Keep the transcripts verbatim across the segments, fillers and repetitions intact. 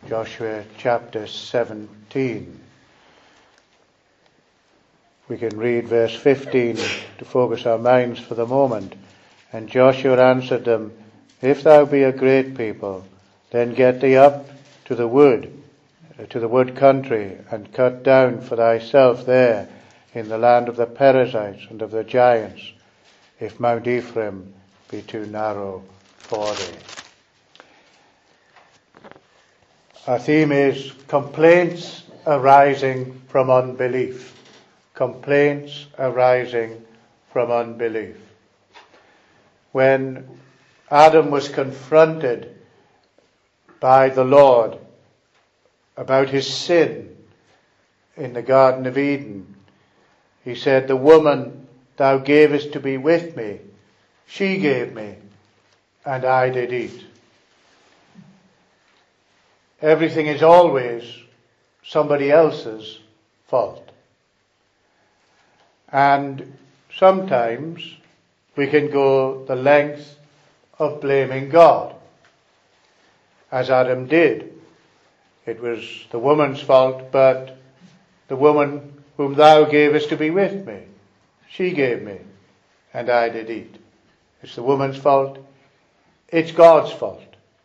Joshua chapter seventeen. We can read verse fifteen to focus our minds for the moment. And Joshua answered them, If thou be a great people, then get thee up to the wood, to the wood country, and cut down for thyself there in the land of the Perizzites and of the giants, if Mount Ephraim be too narrow for thee. Our theme is complaints arising from unbelief. Complaints arising from unbelief. When Adam was confronted by the Lord about his sin in the Garden of Eden, he said, The woman thou gavest to be with me, she gave me, and I did eat. Everything is always somebody else's fault. And sometimes we can go the length of blaming God, as Adam did. It was the woman's fault, but the woman whom thou gavest to be with me, she gave me, and I did eat. It's the woman's fault. It's God's fault.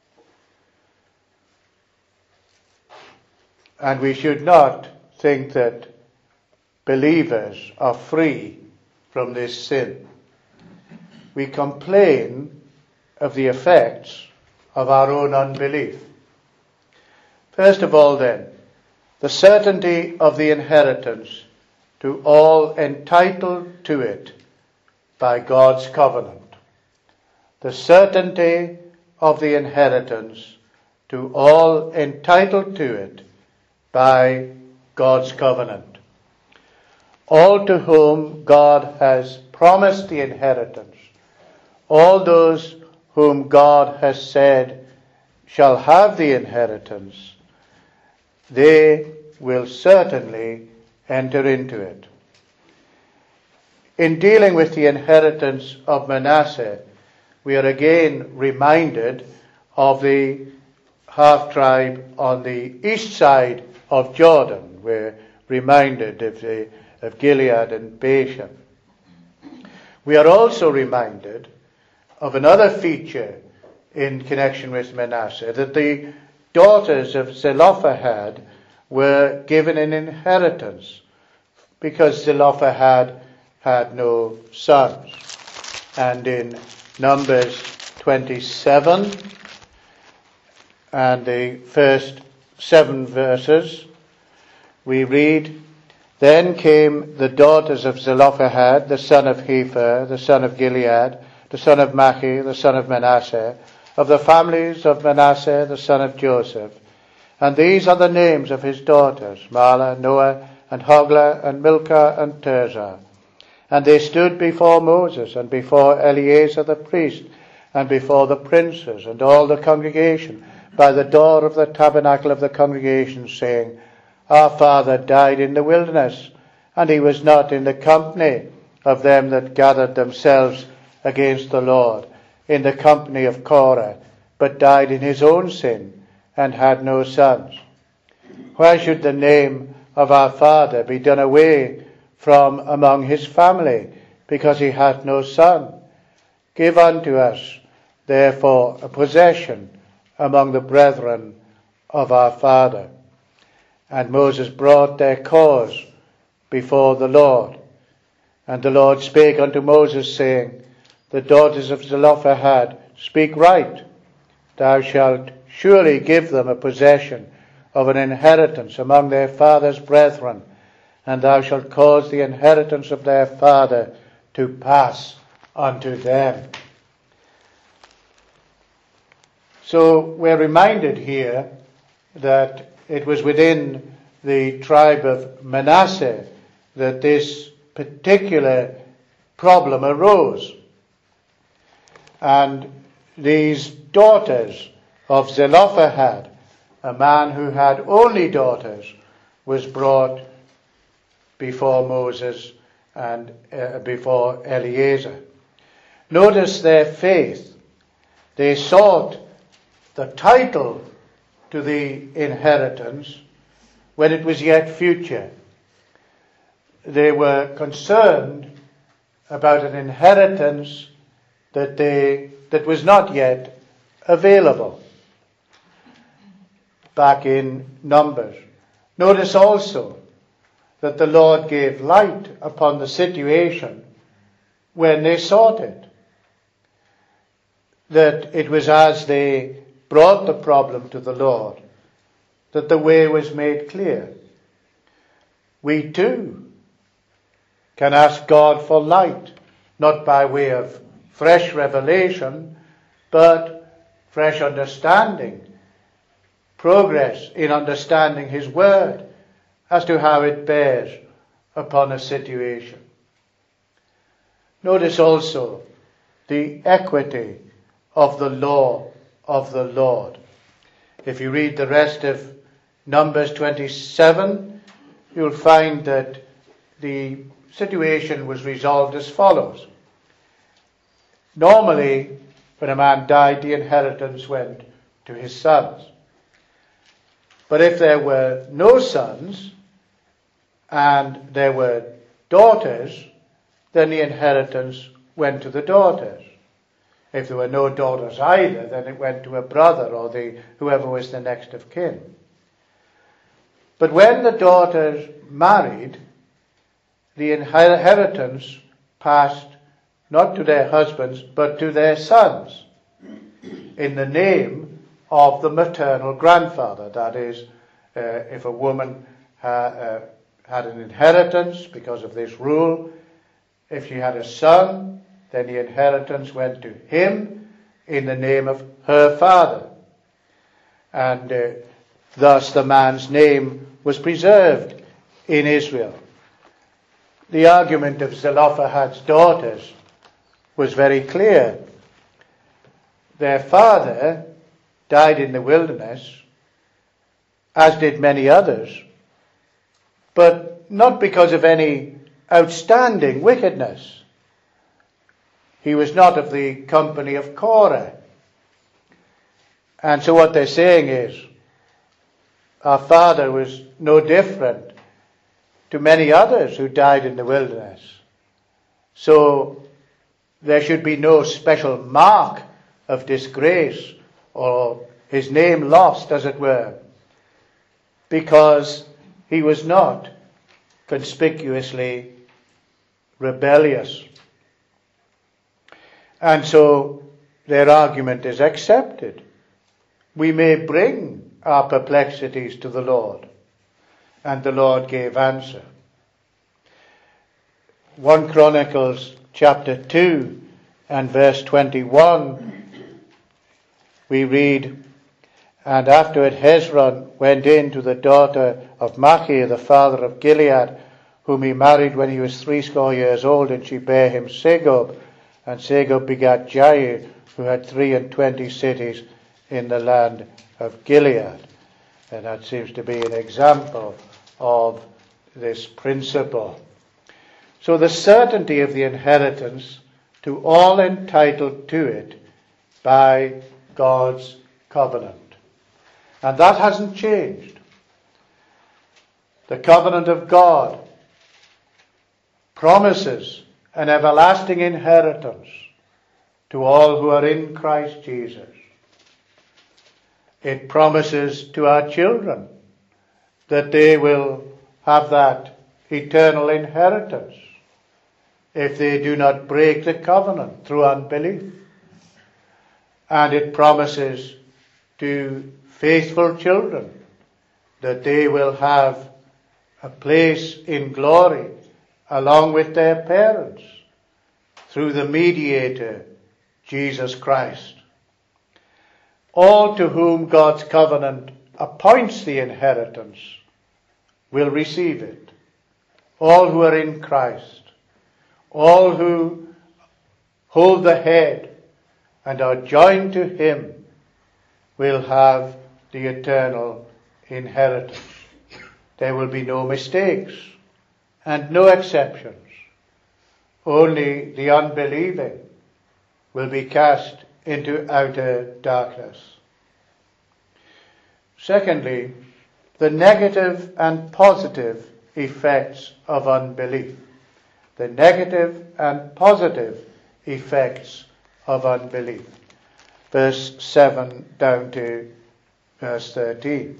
And we should not think that believers are free from this sin. We complain of the effects of our own unbelief. First of all, then, the certainty of the inheritance to all entitled to it by God's covenant. The certainty of the inheritance to all entitled to it by God's covenant. All to whom God has promised the inheritance, all those whom God has said shall have the inheritance, they will certainly enter into it. In dealing with the inheritance of Manasseh, we are again reminded of the half-tribe on the east side of Jordan. We're reminded of, the, of Gilead and Bashan. We are also reminded of another feature in connection with Manasseh, that the daughters of Zelophehad were given an inheritance because Zelophehad had no sons. And in Numbers twenty-seven and the first seven verses, we read, Then came the daughters of Zelophehad, the son of Hepher, the son of Gilead, the son of Machi, the son of Manasseh, of the families of Manasseh, the son of Joseph. And these are the names of his daughters, Mahlah, Noah, and Hoglah, and Milcah, and Tirzah. And they stood before Moses, and before Eleazar the priest, and before the princes, and all the congregation, by the door of the tabernacle of the congregation, saying, Our father died in the wilderness, and he was not in the company of them that gathered themselves against the Lord, in the company of Korah, but died in his own sin, and had no sons. Why should the name of our father be done away from among his family, because he hath no son? Give unto us, therefore, a possession among the brethren of our father. And Moses brought their cause before the Lord. And the Lord spake unto Moses, saying, The daughters of Zelophehad speak right. Thou shalt surely give them a possession of an inheritance among their father's brethren, and thou shalt cause the inheritance of their father to pass unto them. So we're reminded here that it was within the tribe of Manasseh that this particular problem arose. And these daughters of Zelophehad, a man who had only daughters, was brought before Moses and uh, before Eleazar. Notice their faith. They sought the title to the inheritance when it was yet future. They were concerned about an inheritance that they that was not yet available. Back in Numbers. Notice also that the Lord gave light upon the situation when they sought it. That it was as they brought the problem to the Lord that the way was made clear. We too can ask God for light, not by way of fresh revelation, but fresh understanding, progress in understanding His Word as to how it bears upon a situation. Notice also the equity of the law of the Lord. If you read the rest of Numbers twenty-seven, you'll find that the situation was resolved as follows. Normally, when a man died, the inheritance went to his sons. But if there were no sons and there were daughters, then the inheritance went to the daughters. If there were no daughters either, then it went to a brother or the whoever was the next of kin. But when the daughters married, the inheritance passed not to their husbands, but to their sons, in the name of the maternal grandfather. That is, uh, if a woman ha- uh, had an inheritance because of this rule, if she had a son, then the inheritance went to him in the name of her father. And uh, thus the man's name was preserved in Israel. The argument of Zelophehad's daughters was very clear. Their father died in the wilderness, as did many others, but not because of any outstanding wickedness. He was not of the company of Korah. And so what they're saying is, our father was no different to many others who died in the wilderness. So there should be no special mark of disgrace or his name lost, as it were, because he was not conspicuously rebellious. And so their argument is accepted. We may bring our perplexities to the Lord. And the Lord gave answer. First Chronicles chapter two and verse twenty-one, we read, And afterward Hezron went in to the daughter of Machir, the father of Gilead, whom he married when he was threescore years old, and she bare him Segub. And Segub begat Jair, who had three and twenty cities in the land of Gilead. And that seems to be an example of this principle. So the certainty of the inheritance to all entitled to it by God's covenant. And that hasn't changed. The covenant of God promises an everlasting inheritance to all who are in Christ Jesus. It promises to our children that they will have that eternal inheritance if they do not break the covenant through unbelief. And it promises to faithful children that they will have a place in glory along with their parents through the mediator, Jesus Christ. All to whom God's covenant appoints the inheritance will receive it. All who are in Christ, all who hold the head and are joined to him will have the eternal inheritance. There will be no mistakes and no exceptions. Only the unbelieving will be cast into outer darkness. Secondly, the negative and positive effects of unbelief. The negative and positive effects of unbelief. Verse seven down to verse thirteen.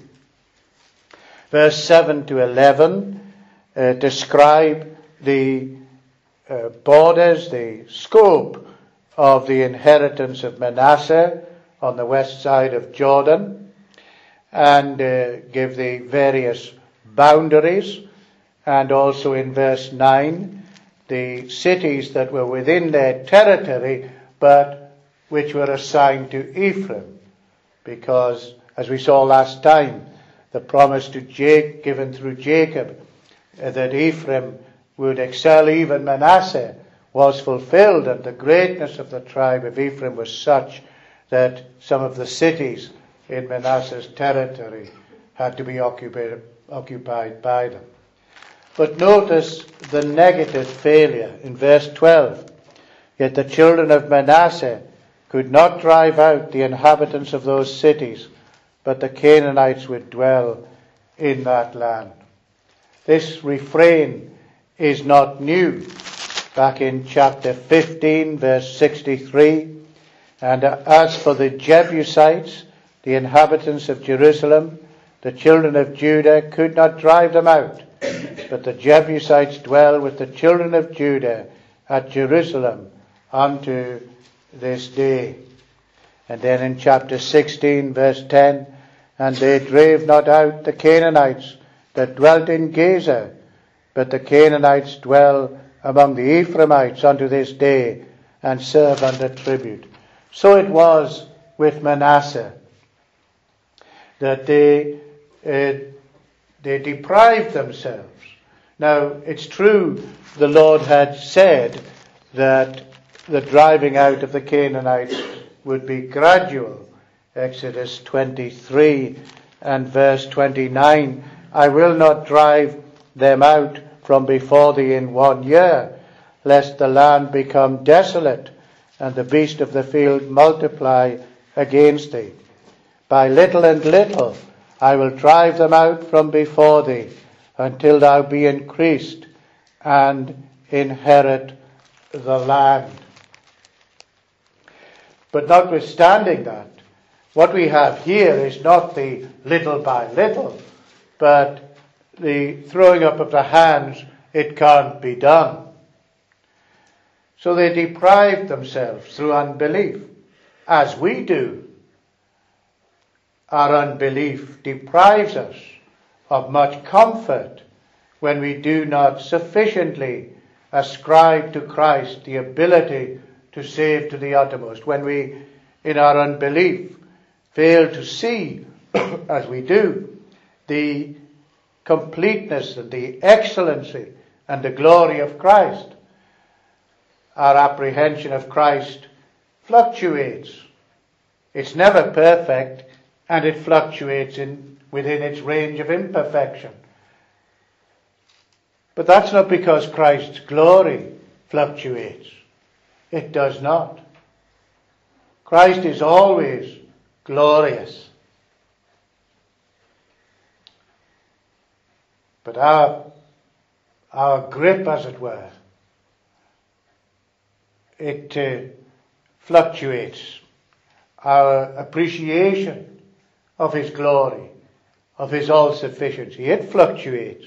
Verse seven to eleven uh, describe the uh, borders, the scope of the inheritance of Manasseh on the west side of Jordan, and uh, give the various boundaries, and also in verse nine, the cities that were within their territory, but which were assigned to Ephraim, because, as we saw last time, the promise to Jacob, given through Jacob, uh, that Ephraim would excel even Manasseh, was fulfilled, and the greatness of the tribe of Ephraim was such that some of the cities in Manasseh's territory had to be occupied, occupied by them. But notice the negative failure in verse twelve. Yet the children of Manasseh could not drive out the inhabitants of those cities, but the Canaanites would dwell in that land. This refrain is not new. Back in chapter fifteen, verse sixty-three, and as for the Jebusites, the inhabitants of Jerusalem, the children of Judah could not drive them out, but the Jebusites dwell with the children of Judah at Jerusalem unto this day. And then in chapter sixteen, verse ten, and they drave not out the Canaanites that dwelt in Gaza, but the Canaanites dwell among the Ephraimites unto this day, and serve under tribute. So it was with Manasseh, that they uh, they deprived themselves. Now, it's true the Lord had said that the driving out of the Canaanites would be gradual. Exodus twenty-three and verse twenty-nine, I will not drive them out from before thee in one year, lest the land become desolate, and the beast of the field multiply against thee. By little and little I will drive them out from before thee, until thou be increased, and inherit the land. But notwithstanding that, what we have here is not the little by little, but the throwing up of the hands, it can't be done. So they deprived themselves through unbelief, as we do. Our unbelief deprives us of much comfort when we do not sufficiently ascribe to Christ the ability to save to the uttermost. When we, in our unbelief, fail to see, as we do, the completeness and the excellency and the glory of Christ. Our apprehension of Christ fluctuates. It's never perfect, and it fluctuates in, within its range of imperfection. But that's not because Christ's glory fluctuates. It does not. Christ is always glorious. But our, our grip, as it were, it uh, fluctuates. Our appreciation of his glory, of his all-sufficiency, it fluctuates.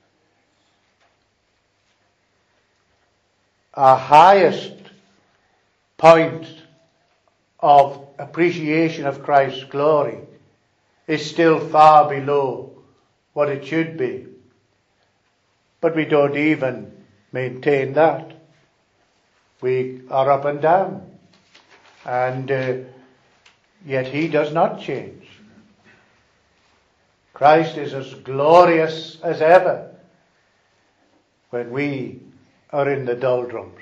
Our highest point of appreciation of Christ's glory is still far below what it should be. But we don't even maintain that. We are up and down. And uh, yet he does not change. Christ is as glorious as ever when we are in the doldrums.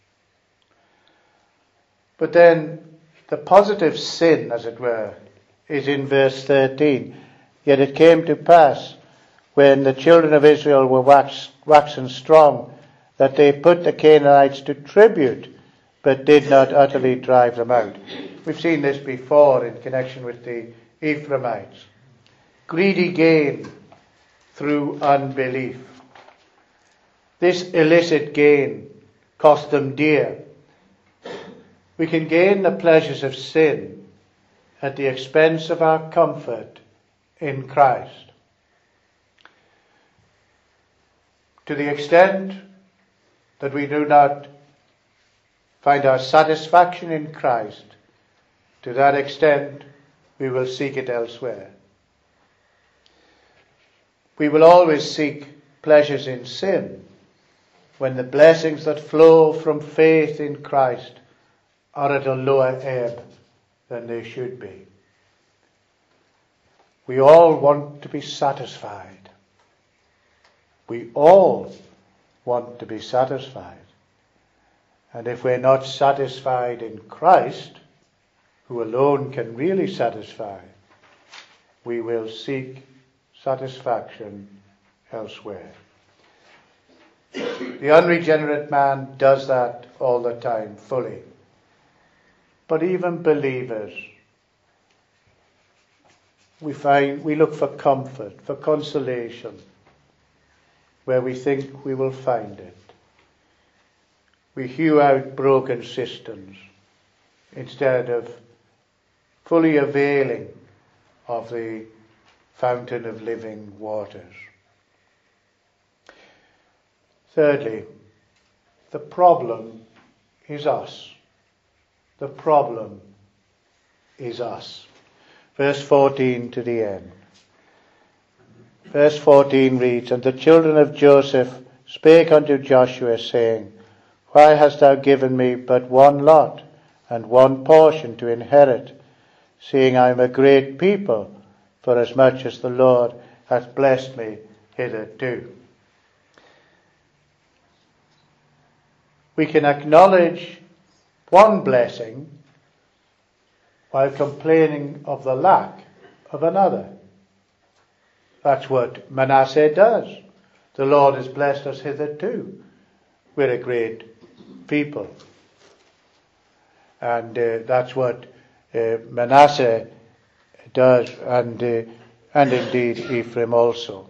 But then the positive sin, as it were, is in verse thirteen. Yet it came to pass, when the children of Israel were wax, waxen strong, that they put the Canaanites to tribute, but did not utterly drive them out. We've seen this before in connection with the Ephraimites. greedy gain through unbelief. This illicit gain cost them dear. We can gain the pleasures of sin at the expense of our comfort in Christ. To the extent that we do not find our satisfaction in Christ, to that extent we will seek it elsewhere. We will always seek pleasures in sin when the blessings that flow from faith in Christ are at a lower ebb than they should be. We all want to be satisfied. We all want to be satisfied. And if we're not satisfied in Christ, who alone can really satisfy, we will seek satisfaction elsewhere. The unregenerate man does that all the time, fully. But even believers, we find we look for comfort, for consolation, where we think we will find it. We hew out broken cisterns instead of fully availing of the fountain of living waters. Thirdly, the problem is us. The problem is us. Verse fourteen to the end. Verse fourteen reads, And the children of Joseph spake unto Joshua, saying, Why hast thou given me but one lot, and one portion to inherit, seeing I am a great people, for as much as the Lord hath blessed me hitherto? We can acknowledge one blessing while complaining of the lack of another. That's what Manasseh does. The Lord has blessed us hitherto. We're a great people. And uh, that's what uh, Manasseh does, and, uh, and indeed Ephraim also.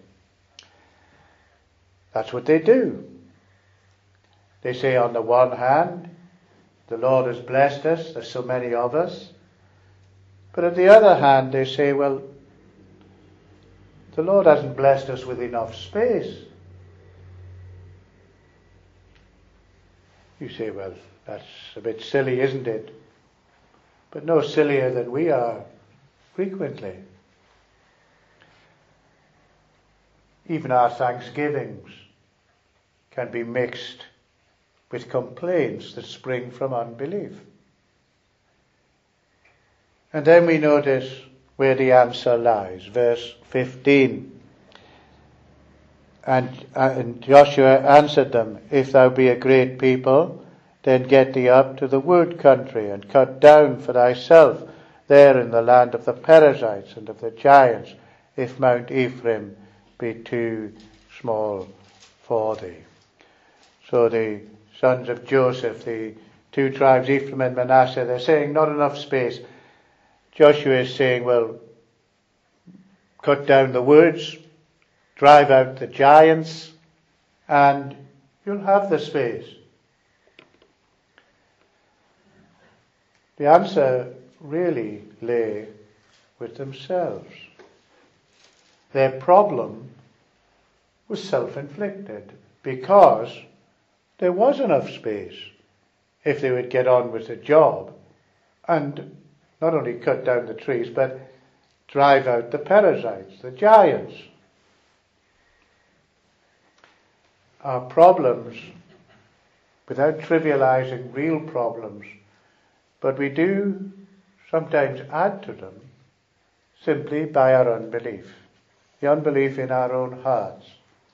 That's what they do. They say, on the one hand, the Lord has blessed us, there's so many of us. But on the other hand, they say, well, the Lord hasn't blessed us with enough space. You say, well, that's a bit silly, isn't it? But no sillier than we are frequently. Even our thanksgivings can be mixed with complaints that spring from unbelief. And then we notice where the answer lies. Verse fifteen. And, uh, and Joshua answered them, If thou be a great people, then get thee up to the wood country, and cut down for thyself there in the land of the Perizzites and of the giants, if Mount Ephraim be too small for thee. So the sons of Joseph, the two tribes, Ephraim and Manasseh, they're saying not enough space. Joshua is saying, well, cut down the woods, drive out the giants, and you'll have the space. The answer really lay with themselves. Their problem was self-inflicted, because there was enough space if they would get on with the job and not only cut down the trees, but drive out the Perizzites, the giants. Our problems, without trivializing real problems, but we do sometimes add to them simply by our unbelief, the unbelief in our own hearts.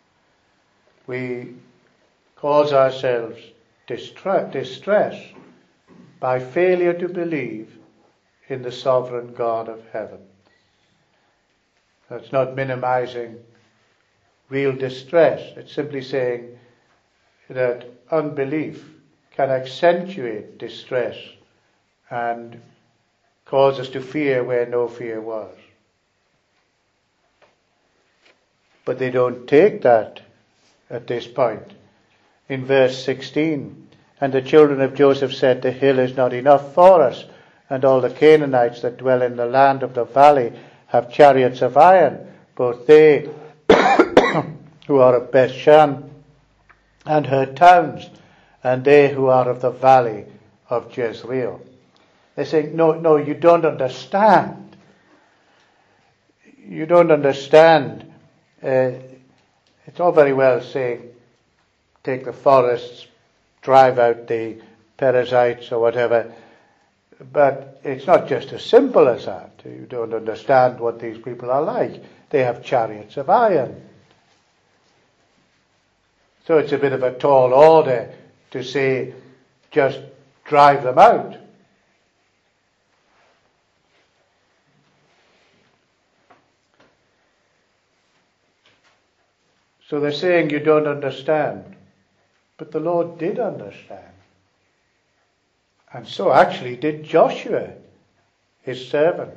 We cause ourselves distra- distress by failure to believe in the sovereign God of heaven. That's not minimizing real distress. It's simply saying that unbelief can accentuate distress and cause us to fear where no fear was. But they don't take that at this point. In verse sixteen, and the children of Joseph said, the hill is not enough for us, and all the Canaanites that dwell in the land of the valley have chariots of iron, both they who are of Bethshan and her towns, and they who are of the valley of Jezreel. They're saying, no, no, you don't understand. You don't understand. Uh, it's all very well saying, take the forests, drive out the Perizzites or whatever, but it's not just as simple as that. You don't understand what these people are like. They have chariots of iron. So it's a bit of a tall order to say, just drive them out. So they're saying you don't understand. But the Lord did understand. And so actually did Joshua, his servant.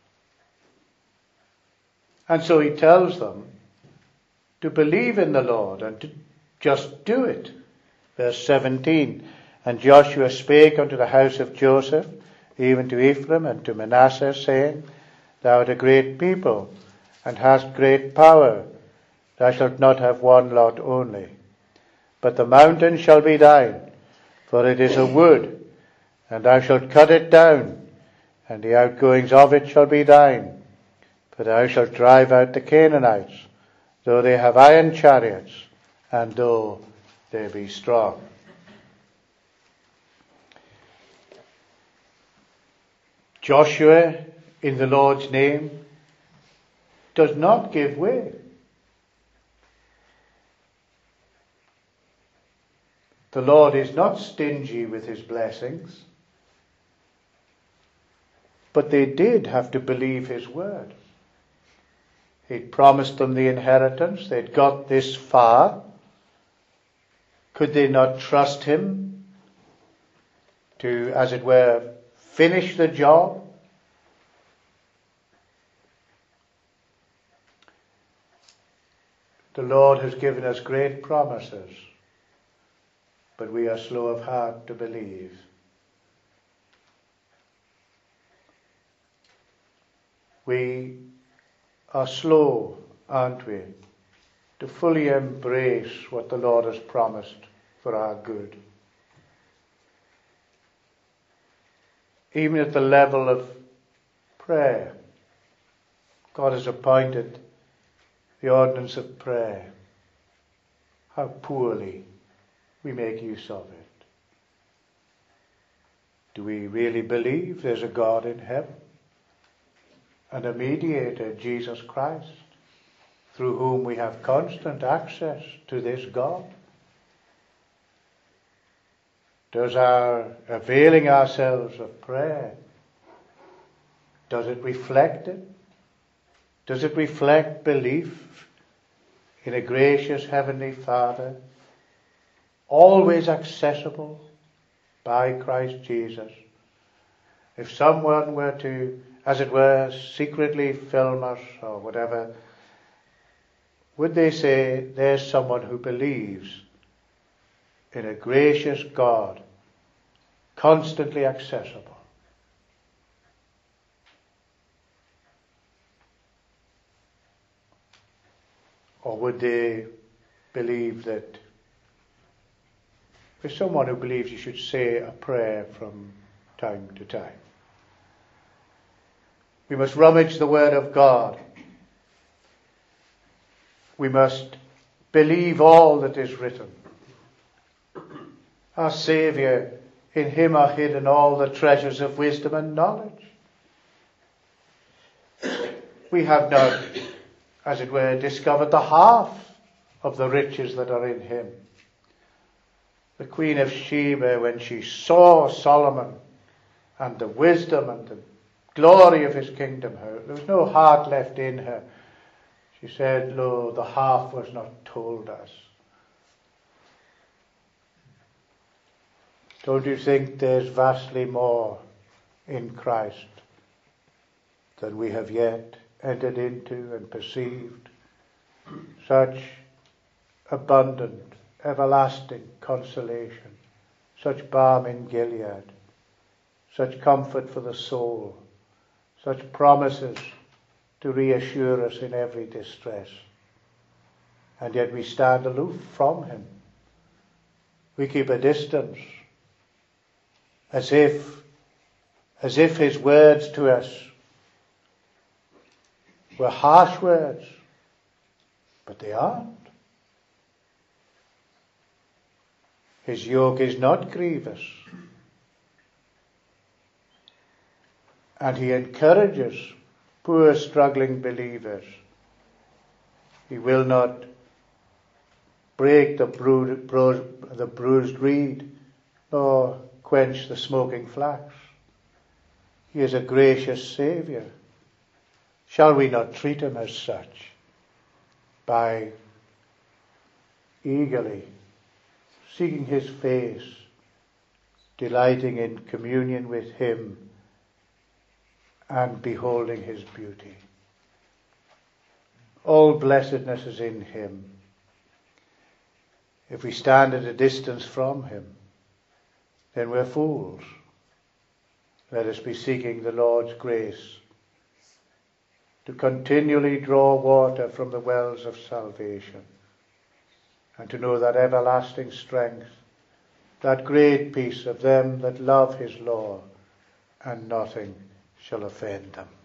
And so he tells them to believe in the Lord and to just do it. Verse seventeen, and Joshua spake unto the house of Joseph, even to Ephraim and to Manasseh, saying, thou art a great people, and hast great power. Thou shalt not have one lot only. But the mountain shall be thine, for it is a wood, and thou shalt cut it down, and the outgoings of it shall be thine. For thou shalt drive out the Canaanites, though they have iron chariots, and though they be strong. Joshua, in the Lord's name, does not give way. The Lord is not stingy with his blessings, but they did have to believe his word. He'd promised them the inheritance. They'd got this far. Could they not trust him to, as it were, finish the job? The Lord has given us great promises, but we are slow of heart to believe. We are slow, aren't we, to fully embrace what the Lord has promised for our good. Even at the level of prayer, God has appointed the ordinance of prayer. How poorly we make use of it. Do we really believe there's a God in heaven and a mediator, Jesus Christ, through whom we have constant access to this God? Does our availing ourselves of prayer, does it reflect it? Does it reflect belief in a gracious Heavenly Father, always accessible by Christ Jesus? If someone were to, as it were, secretly film us or whatever, would they say, there's someone who believes in a gracious God, constantly accessible? Or would they believe that there's someone who believes you should say a prayer from time to time? We must rummage the Word of God. We must believe all that is written. Our Saviour, in him are hidden all the treasures of wisdom and knowledge. We have not, as it were, discovered the half of the riches that are in him. The Queen of Sheba, when she saw Solomon and the wisdom and the glory of his kingdom, her, there was no heart left in her. She said, lo, the half was not told us. Don't you think there's vastly more in Christ than we have yet entered into and perceived? such abundant, everlasting consolation, such balm in Gilead, such comfort for the soul, such promises to reassure us in every distress. And yet we stand aloof from him. We keep a distance, as if, as if his words to us were harsh words, but they aren't. His yoke is not grievous, and he encourages poor struggling believers. He will not break the, bru- bru- the bruised reed, nor quench the smoking flax. He is a gracious Saviour. Shall we not treat him as such by eagerly seeking his face, delighting in communion with him, and beholding his beauty? All blessedness is in him. If we stand at a distance from him, then we're fools. Let us be seeking the Lord's grace to continually draw water from the wells of salvation, and to know that everlasting strength, that great peace of them that love his law, and nothing shall offend them.